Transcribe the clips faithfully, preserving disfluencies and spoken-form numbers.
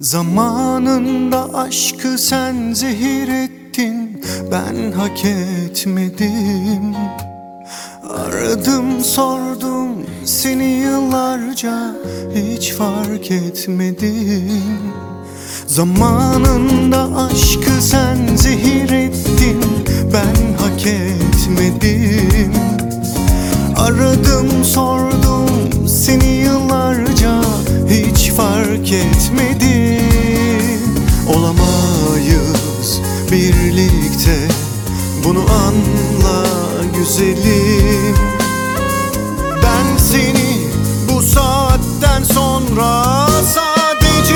Zamanında aşkı sen zehir ettin, ben hak etmedim. Aradım sordum seni yıllarca, hiç fark etmedim. Zamanında aşkı sen zehir ettin, ben hak etmedim. Aradım sordum seni yıllarca, hiç fark etmedim. Olamayız birlikte, bunu anla güzelim. Ben seni bu saatten sonra sadece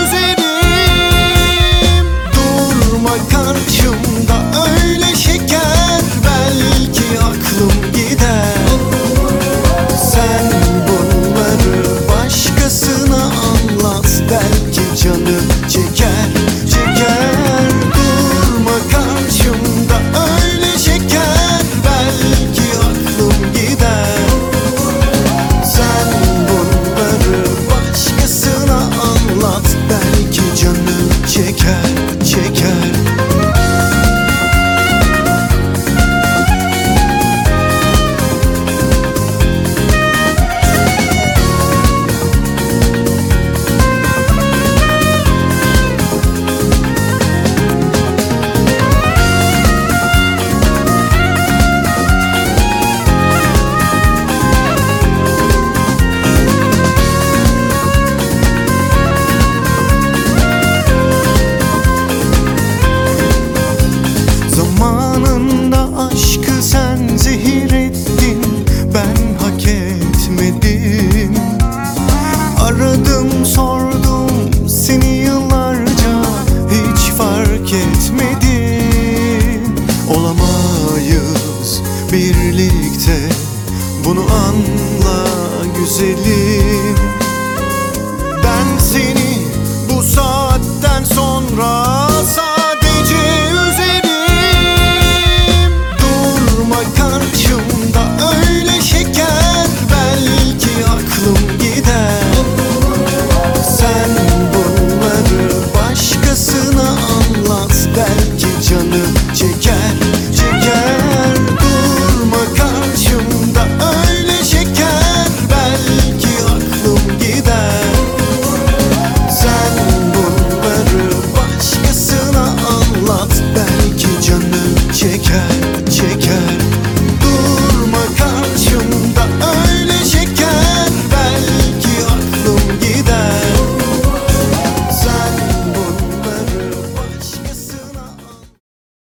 üzerim. Durma karşımda öyle şeker, belki aklım gider. Sen bunları başkasına anlat, belki canı çeker, çeker. Durma karşımda öyle şeker, belki aklım gider. Sen bunları başkasına anlat, belki canı çeker, çeker. Aşkı sen zehir ettin, ben hak etmedim. Aradım sordum seni yıllarca, hiç fark etmedim. Olamayız birlikte, bunu anla güzelim.